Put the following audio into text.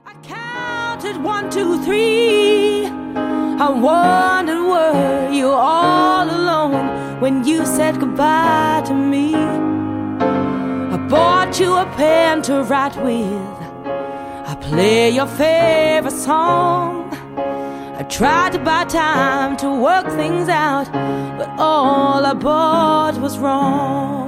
I counted 1, 2, 3. I wondered, were you all alone when you said goodbye to me? I bought you a pen to write with. I play your favorite song. I tried to buy time to work things out, but all I bought was wrong.